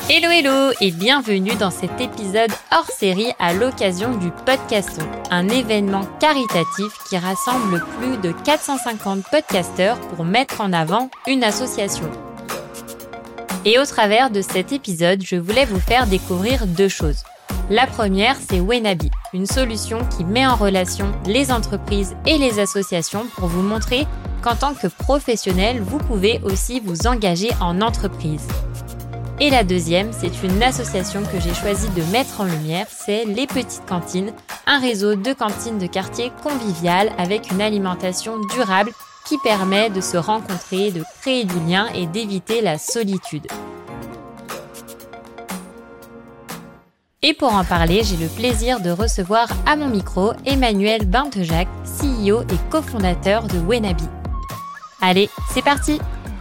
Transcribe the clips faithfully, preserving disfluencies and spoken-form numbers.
Hello hello et bienvenue dans cet épisode hors série à l'occasion du Podcaston, un événement caritatif qui rassemble plus de quatre cent cinquante podcasteurs pour mettre en avant une association. Et au travers de cet épisode, je voulais vous faire découvrir deux choses. La première, c'est Wenabi, une solution qui met en relation les entreprises et les associations pour vous montrer qu'en tant que professionnel, vous pouvez aussi vous engager en entreprise. Et la deuxième, c'est une association que j'ai choisi de mettre en lumière, c'est Les Petites Cantines, un réseau de cantines de quartier conviviales avec une alimentation durable qui permet de se rencontrer, de créer du lien et d'éviter la solitude. Et pour en parler, j'ai le plaisir de recevoir à mon micro Emmanuel Bintejac, C E O et cofondateur de Wenabi. Allez, c'est parti!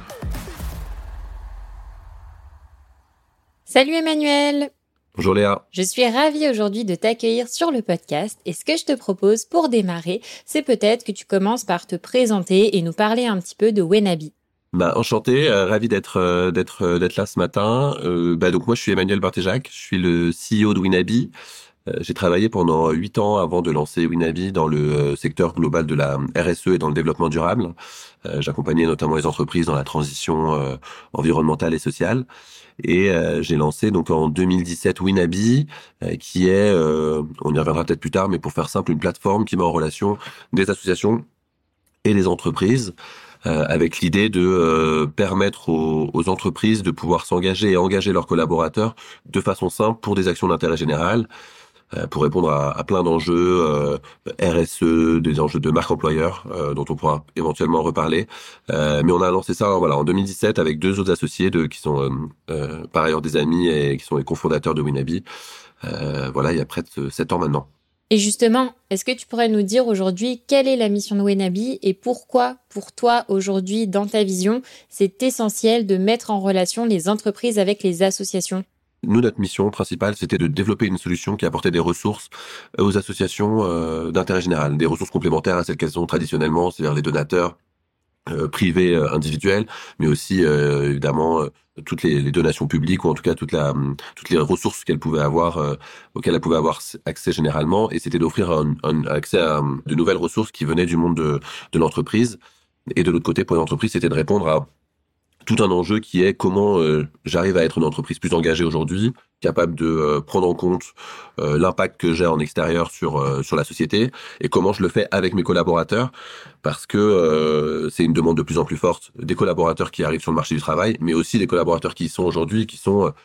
Salut Emmanuel! Bonjour Léa. Je suis ravie aujourd'hui de t'accueillir sur le podcast et ce que je te propose pour démarrer, c'est peut-être que tu commences par te présenter et nous parler un petit peu de Wenabi. Bah, enchanté, euh, ravi d'être euh, d'être euh, d'être là ce matin. Euh, bah, donc moi je suis Emmanuel Bintejac, je suis le C E O de Wenabi. Euh, j'ai travaillé pendant huit ans avant de lancer Wenabi dans le euh, secteur global de la R S E et dans le développement durable. Euh, j'accompagnais notamment les entreprises dans la transition euh, environnementale et sociale. Et euh, j'ai lancé donc en deux mille dix-sept Wenabi, euh, qui est, euh, on y reviendra peut-être plus tard, mais pour faire simple, une plateforme qui met en relation des associations et les entreprises, euh, avec l'idée de euh, permettre aux, aux entreprises de pouvoir s'engager et engager leurs collaborateurs de façon simple pour des actions d'intérêt général, euh, pour répondre à, à plein d'enjeux euh, R S E, des enjeux de marque employeur, euh, dont on pourra éventuellement reparler. Euh, mais on a lancé ça voilà, en deux mille dix-sept avec deux autres associés de, qui sont euh, euh, par ailleurs des amis et qui sont les cofondateurs de Wenabi. Euh, voilà, il y a près de sept ans maintenant. Et justement, est-ce que tu pourrais nous dire aujourd'hui quelle est la mission de Wenabi et pourquoi, pour toi, aujourd'hui, dans ta vision, c'est essentiel de mettre en relation les entreprises avec les associations ? Nous, notre mission principale, c'était de développer une solution qui apportait des ressources aux associations euh, d'intérêt général, des ressources complémentaires à celles qu'elles ont traditionnellement, c'est-à-dire les donateurs euh, privés, euh, individuels, mais aussi euh, évidemment euh, toutes les, les donations publiques ou en tout cas toute la, toutes les ressources qu'elles pouvaient avoir, euh, auxquelles elles pouvaient avoir accès généralement. Et c'était d'offrir un, un accès à de nouvelles ressources qui venaient du monde de, de l'entreprise. Et de l'autre côté, pour l'entreprise, c'était de répondre à tout un enjeu qui est comment euh, j'arrive à être une entreprise plus engagée aujourd'hui, capable de euh, prendre en compte euh, l'impact que j'ai en extérieur sur euh, sur la société et comment je le fais avec mes collaborateurs, parce que euh, c'est une demande de plus en plus forte des collaborateurs qui arrivent sur le marché du travail, mais aussi des collaborateurs qui y sont aujourd'hui, qui sont euh,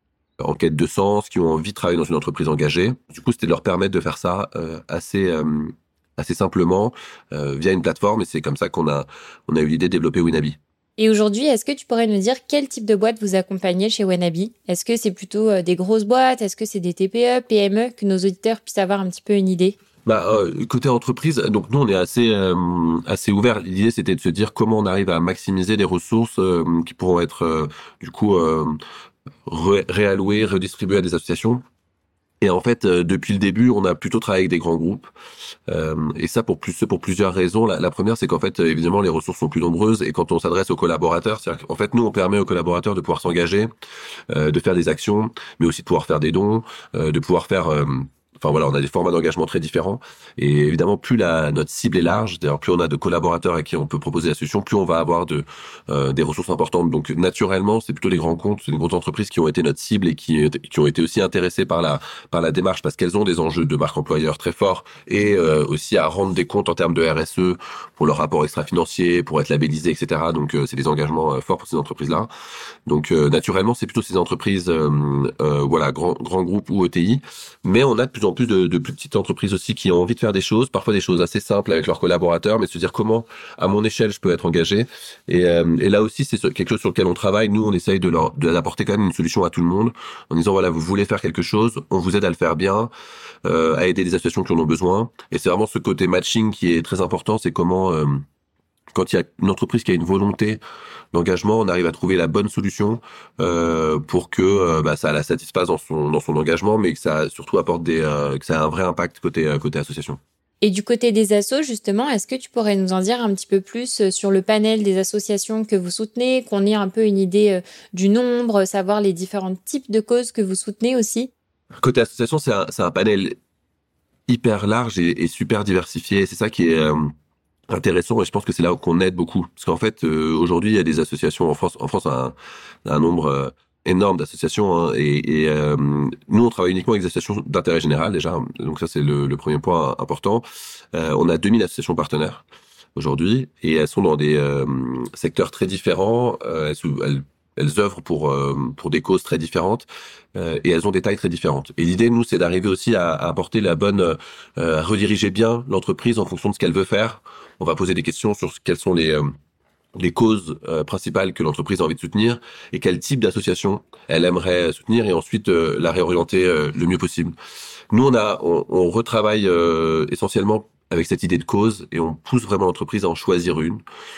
en quête de sens, qui ont envie de travailler dans une entreprise engagée. Du coup, c'était de leur permettre de faire ça euh, assez euh, assez simplement euh, via une plateforme, et c'est comme ça qu'on a on a eu l'idée de développer Wenabi. Et aujourd'hui, est-ce que tu pourrais nous dire quel type de boîte vous accompagnez chez Wenabi ? Est-ce que c'est plutôt des grosses boîtes ? Est-ce que c'est des T P E, P M E ? Que nos auditeurs puissent avoir un petit peu une idée. Bah, euh, côté entreprise, donc nous on est assez euh, assez ouvert. L'idée c'était de se dire comment on arrive à maximiser des ressources euh, qui pourront être euh, du coup euh, ré- réallouées, redistribuées à des associations. Et en fait, euh, depuis le début, on a plutôt travaillé avec des grands groupes. Euh, et ça, pour plus, pour plusieurs raisons. La, la première, c'est qu'en fait, évidemment, les ressources sont plus nombreuses. Et quand on s'adresse aux collaborateurs, c'est-à-dire qu'en fait, nous, on permet aux collaborateurs de pouvoir s'engager, euh, de faire des actions, mais aussi de pouvoir faire des dons, euh, de pouvoir faire... Euh, Enfin voilà, on a des formats d'engagement très différents. Et évidemment, plus la notre cible est large, d'ailleurs plus on a de collaborateurs à qui on peut proposer la solution, plus on va avoir de euh, des ressources importantes. Donc naturellement, c'est plutôt les grands comptes, c'est les grosses entreprises qui ont été notre cible et qui qui ont été aussi intéressées par la par la démarche parce qu'elles ont des enjeux de marque employeur très forts et euh, aussi à rendre des comptes en termes de R S E pour leur rapport extra-financier, pour être labellisés, et cetera. Donc euh, c'est des engagements euh, forts pour ces entreprises-là. Donc euh, naturellement, c'est plutôt ces entreprises, euh, euh, voilà, grands grands groupes ou E T I. Mais on a de plus en plus de, de plus petites entreprises aussi qui ont envie de faire des choses, parfois des choses assez simples avec leurs collaborateurs, mais se dire comment, à mon échelle, je peux être engagé. Et, euh, et là aussi, c'est quelque chose sur lequel on travaille. Nous, on essaye de leur de d'apporter quand même une solution à tout le monde, en disant voilà, vous voulez faire quelque chose, on vous aide à le faire bien, euh, à aider des associations qui en ont besoin. Et c'est vraiment ce côté matching qui est très important. C'est comment euh, quand il y a une entreprise qui a une volonté d'engagement, on arrive à trouver la bonne solution euh, pour que euh, bah, ça la satisfasse dans son dans son engagement, mais que ça surtout apporte des euh, que ça a un vrai impact côté euh, côté association. Et du côté des assos, justement, est-ce que tu pourrais nous en dire un petit peu plus sur le panel des associations que vous soutenez, qu'on ait un peu une idée du nombre, savoir les différents types de causes que vous soutenez aussi? Côté association, c'est un, c'est un panel hyper large et, et super diversifié. C'est ça qui est euh, intéressant et je pense que c'est là qu'on aide beaucoup. Parce qu'en fait, euh, aujourd'hui, il y a des associations en France. En France, un, un nombre euh, énorme d'associations. Hein, et et euh, nous, on travaille uniquement avec des associations d'intérêt général déjà. Donc ça, c'est le, le premier point important. Euh, on a deux mille associations partenaires aujourd'hui et elles sont dans des euh, secteurs très différents. Euh, elles, elles Elles œuvrent pour euh, pour des causes très différentes euh, et elles ont des tailles très différentes. Et l'idée, nous, c'est d'arriver aussi à, à apporter la bonne, euh, à rediriger bien l'entreprise en fonction de ce qu'elle veut faire. On va poser des questions sur quelles sont les euh, les causes euh, principales que l'entreprise a envie de soutenir et quel type d'association elle aimerait soutenir et ensuite euh, la réorienter euh, le mieux possible. Nous, on a on, on retravaille euh, essentiellement avec cette idée de cause et on pousse vraiment l'entreprise à en choisir une.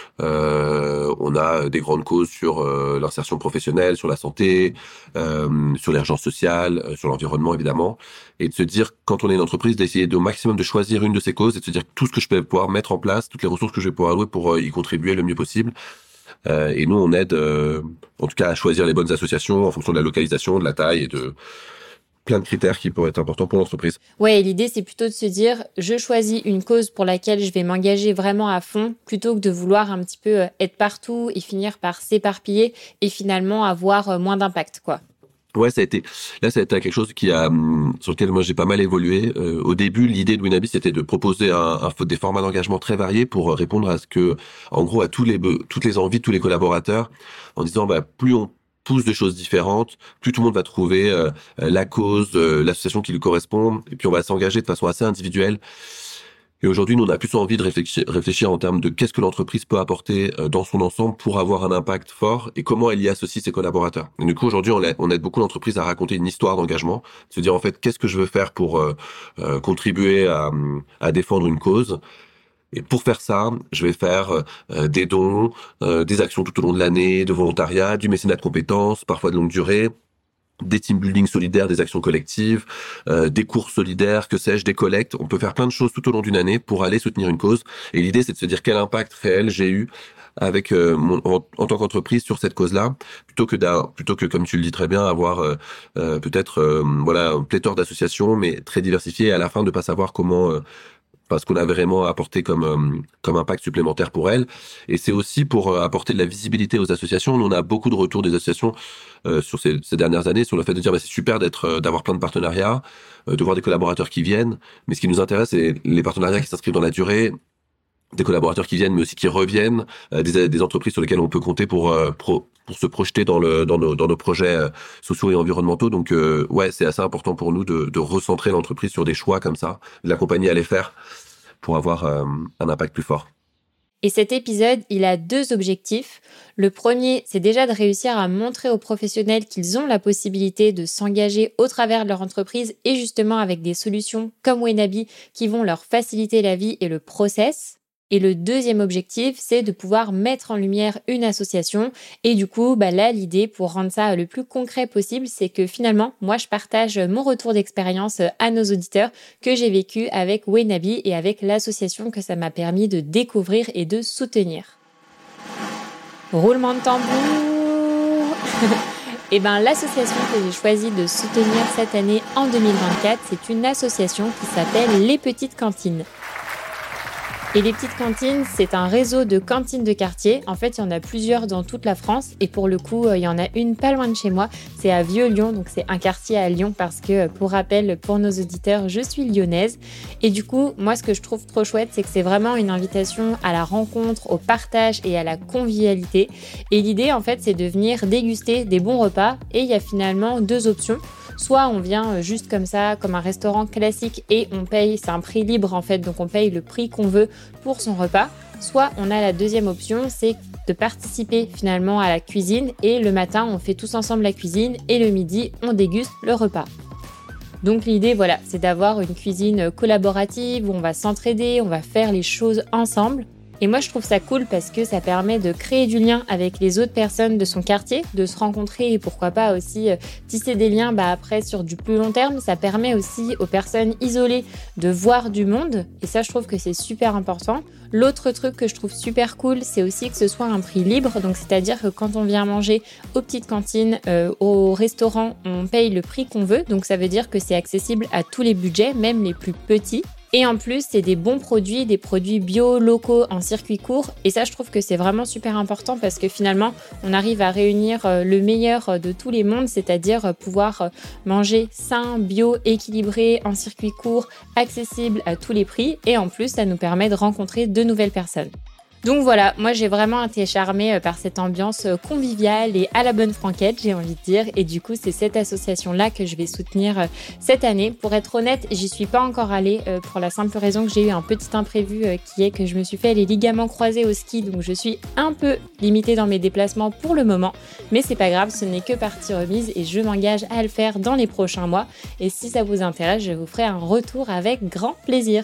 Euh, on a des grandes causes sur euh, l'insertion professionnelle, sur la santé, euh, sur l'urgence sociale, euh, sur l'environnement évidemment, et de se dire quand on est une entreprise d'essayer au maximum de choisir une de ces causes et de se dire tout ce que je peux pouvoir mettre en place, toutes les ressources que je vais pouvoir allouer pour euh, y contribuer le mieux possible. Euh, et nous on aide euh, en tout cas à choisir les bonnes associations en fonction de la localisation, de la taille et de plein de critères qui pourraient être importants pour l'entreprise. Ouais, et l'idée, c'est plutôt de se dire, je choisis une cause pour laquelle je vais m'engager vraiment à fond, plutôt que de vouloir un petit peu être partout et finir par s'éparpiller et finalement avoir moins d'impact, quoi. Ouais, ça a été, là, ça a été quelque chose qui a, sur lequel moi j'ai pas mal évolué. Euh, au début, l'idée de Winabi, c'était de proposer un, un, des formats d'engagement très variés pour répondre à ce que, en gros, à tous les, toutes les envies de tous les collaborateurs, en disant, bah, plus on pousse de choses différentes, plus tout le monde va trouver euh, la cause, euh, l'association qui lui correspond, et puis on va s'engager de façon assez individuelle. Et aujourd'hui, nous, on a plus envie de réfléchir, réfléchir en termes de qu'est-ce que l'entreprise peut apporter euh, dans son ensemble pour avoir un impact fort et comment elle y associe ses collaborateurs. Et du coup, aujourd'hui, on, on aide beaucoup l'entreprise à raconter une histoire d'engagement, se dire en fait, qu'est-ce que je veux faire pour euh, euh, contribuer à, à défendre une cause. Et pour faire ça, je vais faire euh, des dons, euh, des actions tout au long de l'année, de volontariat, du mécénat de compétences, parfois de longue durée, des team building solidaires, des actions collectives, euh, des cours solidaires, que sais-je, des collectes. On peut faire plein de choses tout au long d'une année pour aller soutenir une cause. Et l'idée, c'est de se dire quel impact réel j'ai eu avec euh, mon, en, en tant qu'entreprise sur cette cause-là, plutôt que d'un, plutôt que comme tu le dis très bien, avoir euh, euh, peut-être euh, voilà un pléthore d'associations, mais très diversifiées, et à la fin de pas savoir comment euh, parce qu'on a vraiment apporté comme euh, comme impact supplémentaire pour elles. Et c'est aussi pour euh, apporter de la visibilité aux associations. Nous, on a beaucoup de retours des associations euh, sur ces, ces dernières années sur le fait de dire bah, c'est super d'être euh, d'avoir plein de partenariats, euh, de voir des collaborateurs qui viennent. Mais ce qui nous intéresse, c'est les partenariats qui s'inscrivent dans la durée, des collaborateurs qui viennent, mais aussi qui reviennent, euh, des, des entreprises sur lesquelles on peut compter pour euh, pro, pour se projeter dans le dans nos dans nos projets euh, sociaux et environnementaux. Donc euh, ouais, c'est assez important pour nous de de recentrer l'entreprise sur des choix comme ça, de l'accompagner à les faire pour avoir euh, un impact plus fort. Et cet épisode, il a deux objectifs. Le premier, c'est déjà de réussir à montrer aux professionnels qu'ils ont la possibilité de s'engager au travers de leur entreprise et justement avec des solutions comme Winabi qui vont leur faciliter la vie et le process. Et le deuxième objectif, c'est de pouvoir mettre en lumière une association. Et du coup, bah là, l'idée pour rendre ça le plus concret possible, c'est que finalement, moi, je partage mon retour d'expérience à nos auditeurs que j'ai vécu avec Winabi et avec l'association que ça m'a permis de découvrir et de soutenir. Roulement de tambour. Et ben, l'association que j'ai choisi de soutenir cette année en deux mille vingt-quatre, c'est une association qui s'appelle Les Petites Cantines. Et les petites cantines, c'est un réseau de cantines de quartier. En fait, il y en a plusieurs dans toute la France. Et pour le coup, il y en a une pas loin de chez moi. C'est à Vieux-Lyon, donc c'est un quartier à Lyon parce que, pour rappel, pour nos auditeurs, je suis lyonnaise. Et du coup, moi, ce que je trouve trop chouette, c'est que c'est vraiment une invitation à la rencontre, au partage et à la convivialité. Et l'idée, en fait, c'est de venir déguster des bons repas. Et il y a finalement deux options. Soit on vient juste comme ça, comme un restaurant classique et on paye, c'est un prix libre en fait, donc on paye le prix qu'on veut pour son repas. Soit on a la deuxième option, c'est de participer finalement à la cuisine et le matin on fait tous ensemble la cuisine et le midi on déguste le repas. Donc l'idée voilà, c'est d'avoir une cuisine collaborative où on va s'entraider, on va faire les choses ensemble. Et moi, je trouve ça cool parce que ça permet de créer du lien avec les autres personnes de son quartier, de se rencontrer et pourquoi pas aussi euh, tisser des liens bah, après sur du plus long terme. Ça permet aussi aux personnes isolées de voir du monde et ça, je trouve que c'est super important. L'autre truc que je trouve super cool, c'est aussi que ce soit un prix libre. Donc, c'est-à-dire que quand on vient manger aux petites cantines, euh, au restaurant, on paye le prix qu'on veut. Donc, ça veut dire que c'est accessible à tous les budgets, même les plus petits. Et en plus, c'est des bons produits, des produits bio, locaux, en circuit court. Et ça, je trouve que c'est vraiment super important parce que finalement, on arrive à réunir le meilleur de tous les mondes, c'est-à-dire pouvoir manger sain, bio, équilibré, en circuit court, accessible à tous les prix. Et en plus, ça nous permet de rencontrer de nouvelles personnes. Donc voilà, moi j'ai vraiment été charmée par cette ambiance conviviale et à la bonne franquette, j'ai envie de dire. Et du coup, c'est cette association-là que je vais soutenir cette année. Pour être honnête, j'y suis pas encore allée pour la simple raison que j'ai eu un petit imprévu qui est que je me suis fait les ligaments croisés au ski. Donc je suis un peu limitée dans mes déplacements pour le moment. Mais c'est pas grave, ce n'est que partie remise et je m'engage à le faire dans les prochains mois. Et si ça vous intéresse, je vous ferai un retour avec grand plaisir.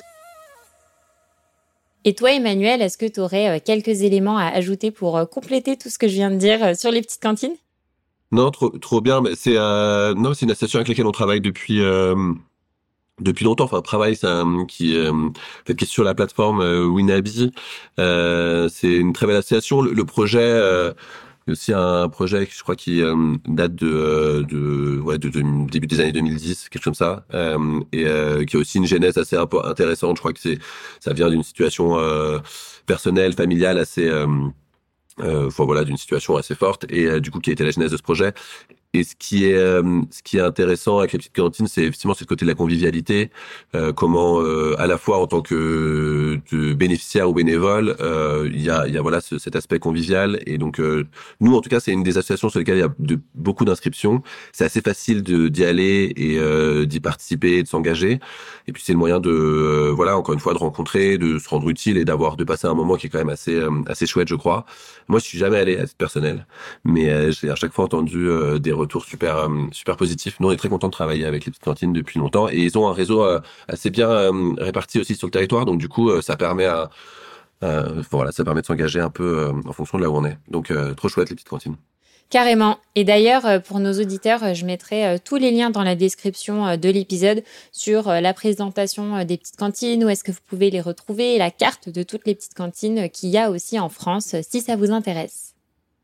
Et toi, Emmanuel, est-ce que tu aurais quelques éléments à ajouter pour compléter tout ce que je viens de dire sur les petites cantines ? Non, trop, trop bien. Mais c'est, euh, non, c'est une association avec laquelle on travaille depuis, euh, depuis longtemps. Enfin, travail, c'est un, qui, euh, qui est sur la plateforme euh, Winabi. Euh, c'est une très belle association. Le, le projet, euh, aussi un projet, je crois, qui euh, date de, euh, de, ouais, de, de début des années deux mille dix, quelque chose comme ça, euh, et euh, qui a aussi une genèse assez intéressante. Je crois que c'est, ça vient d'une situation euh, personnelle, familiale assez, euh, euh, enfin voilà, d'une situation assez forte, et euh, du coup, qui a été la genèse de ce projet. Et ce qui est euh, ce qui est intéressant avec les petites cantines, c'est effectivement c'est le côté de la convivialité, euh, comment euh, à la fois en tant que de bénéficiaire ou bénévole, euh, il y a il y a voilà ce, cet aspect convivial. Et donc euh, nous en tout cas c'est une des associations sur lesquelles il y a de, beaucoup d'inscriptions. C'est assez facile de d'y aller et euh, d'y participer et de s'engager. Et puis c'est le moyen de euh, voilà encore une fois de rencontrer, de se rendre utile et d'avoir de passer un moment qui est quand même assez euh, assez chouette, je crois. Moi je suis jamais allé à titre personnel, mais euh, j'ai à chaque fois entendu euh, des retour super euh, super positif. Nous on est très contents de travailler avec les petites cantines depuis longtemps et ils ont un réseau euh, assez bien euh, réparti aussi sur le territoire, donc du coup euh, ça permet à euh, voilà ça permet de s'engager un peu euh, en fonction de là où on est. Donc euh, trop chouette les petites cantines. Carrément. Et d'ailleurs, pour nos auditeurs, je mettrai tous les liens dans la description de l'épisode sur la présentation des petites cantines, où est-ce que vous pouvez les retrouver, et la carte de toutes les petites cantines qu'il y a aussi en France, si ça vous intéresse.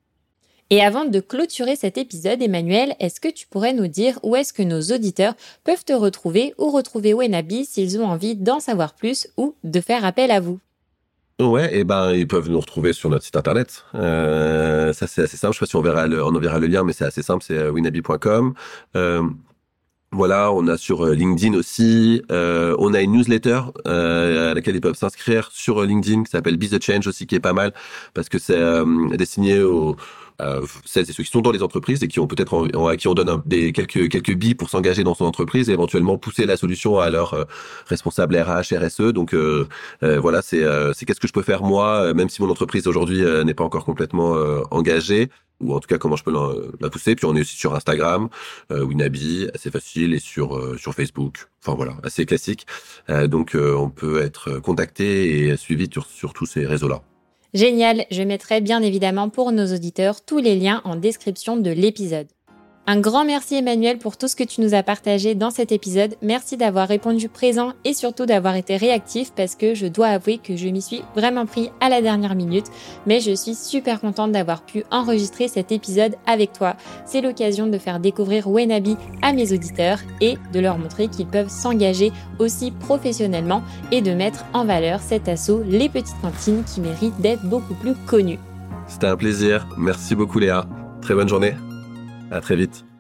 Et avant de clôturer cet épisode, Emmanuel, est-ce que tu pourrais nous dire où est-ce que nos auditeurs peuvent te retrouver ou retrouver Winabi s'ils ont envie d'en savoir plus ou de faire appel à vous ? Ouais, et ben ils peuvent nous retrouver sur notre site internet. Euh, ça c'est assez simple. Je sais pas si on verra le, on enverra le lien, mais c'est assez simple. C'est winabi point com. Euh, Voilà, on a sur LinkedIn aussi, euh, on a une newsletter euh, à laquelle ils peuvent s'inscrire sur LinkedIn qui s'appelle Be the Change aussi, qui est pas mal parce que c'est euh, destiné aux euh, celles et ceux qui sont dans les entreprises et qui ont peut-être en, à qui on donne un, des quelques quelques billes pour s'engager dans son entreprise et éventuellement pousser la solution à leur euh, responsable R H, R S E. Donc euh, euh, voilà, c'est euh, c'est qu'est-ce que je peux faire moi, même si mon entreprise aujourd'hui euh, n'est pas encore complètement euh, engagée. Ou en tout cas comment je peux la, la pousser. Puis on est aussi sur Instagram, euh, Winabi, assez facile, et sur euh, sur Facebook. Enfin voilà, assez classique. Euh, donc euh, on peut être contacté et suivi sur, sur tous ces réseaux-là. Génial, je mettrai bien évidemment pour nos auditeurs tous les liens en description de l'épisode. Un grand merci Emmanuel pour tout ce que tu nous as partagé dans cet épisode. Merci d'avoir répondu présent et surtout d'avoir été réactif parce que je dois avouer que je m'y suis vraiment pris à la dernière minute. Mais je suis super contente d'avoir pu enregistrer cet épisode avec toi. C'est l'occasion de faire découvrir Winabi à mes auditeurs et de leur montrer qu'ils peuvent s'engager aussi professionnellement et de mettre en valeur cet assaut Les Petites Cantines qui mérite d'être beaucoup plus connu. C'était un plaisir. Merci beaucoup Léa. Très bonne journée. À très vite.